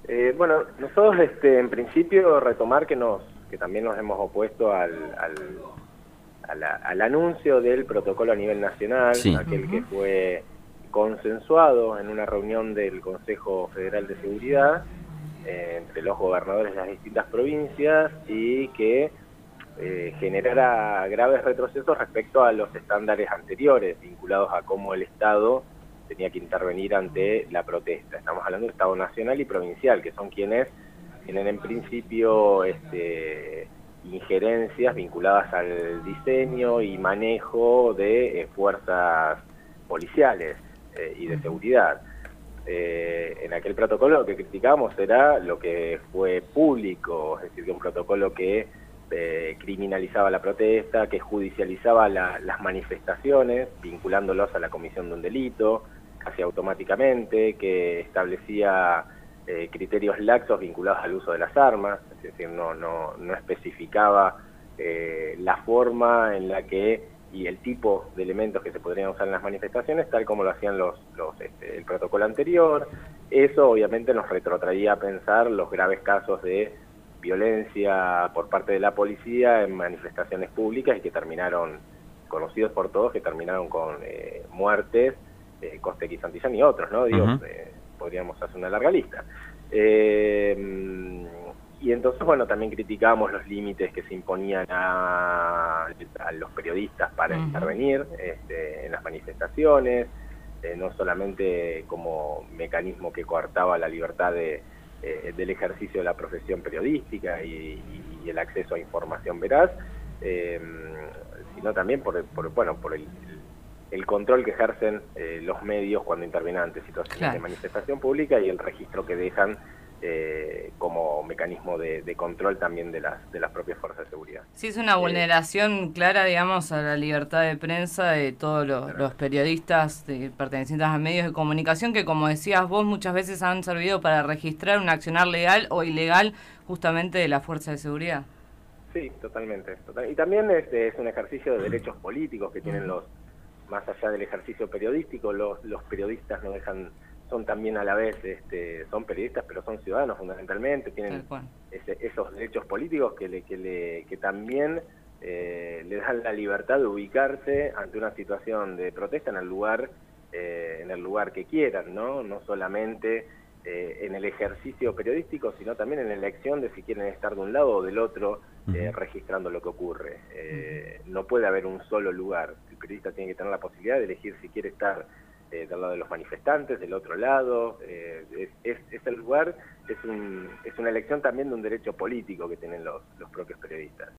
Bueno, nosotros en principio retomar que también nos hemos opuesto al anuncio del protocolo a nivel nacional, Sí. aquel que fue consensuado en una reunión del Consejo Federal de Seguridad entre los gobernadores de las distintas provincias y que generara graves retrocesos respecto a los estándares anteriores vinculados a cómo el Estado tenía que intervenir ante la protesta. Estamos hablando del Estado nacional y provincial, que son quienes tienen en principio injerencias vinculadas al diseño y manejo de fuerzas policiales y de seguridad. En aquel protocolo lo que criticamos era lo que fue público, es decir, que un protocolo que criminalizaba la protesta, que judicializaba las manifestaciones, vinculándolos a la comisión de un delito, casi automáticamente, que establecía criterios laxos vinculados al uso de las armas, es decir, no especificaba la forma en la que y el tipo de elementos que se podrían usar en las manifestaciones, tal como lo hacían el protocolo anterior. Eso obviamente nos retrotraía a pensar los graves casos de violencia por parte de la policía en manifestaciones públicas y que terminaron, conocidos por todos, que terminaron con muertes, Costequi, Santillán y otros, ¿no? Digo, Ujú. podríamos hacer una larga lista. Y entonces, bueno, también criticamos los límites que se imponían a los periodistas para Ujú. intervenir en las manifestaciones, no solamente como mecanismo que coartaba la libertad del ejercicio de la profesión periodística y el acceso a información veraz, eh, sino también por el control que ejercen los medios cuando intervienen ante situaciones de Claro. manifestación pública y el registro que dejan como mecanismo de control también de las propias fuerzas de seguridad. Sí, es una Eh, vulneración clara, digamos, a la libertad de prensa de todos los Claramente. periodistas pertenecientes a medios de comunicación que, como decías vos, muchas veces han servido para registrar un accionar legal o ilegal justamente de la fuerza de seguridad. Sí, totalmente. Y también es un ejercicio de derechos políticos que tienen Ujú. más allá del ejercicio periodístico, los periodistas no dejan, son también a la vez, son periodistas, pero son ciudadanos fundamentalmente, tienen Tal cual. esos derechos políticos que también le dan la libertad de ubicarse ante una situación de protesta en el lugar que quieran, ¿no? No solamente en el ejercicio periodístico, sino también en la elección de si quieren estar de un lado o del otro Ujú. registrando lo que ocurre. Ujú. No puede haber un solo lugar. El periodista tiene que tener la posibilidad de elegir si quiere estar del lado de los manifestantes, del otro lado. Es el lugar, es una elección también de un derecho político que tienen los propios periodistas.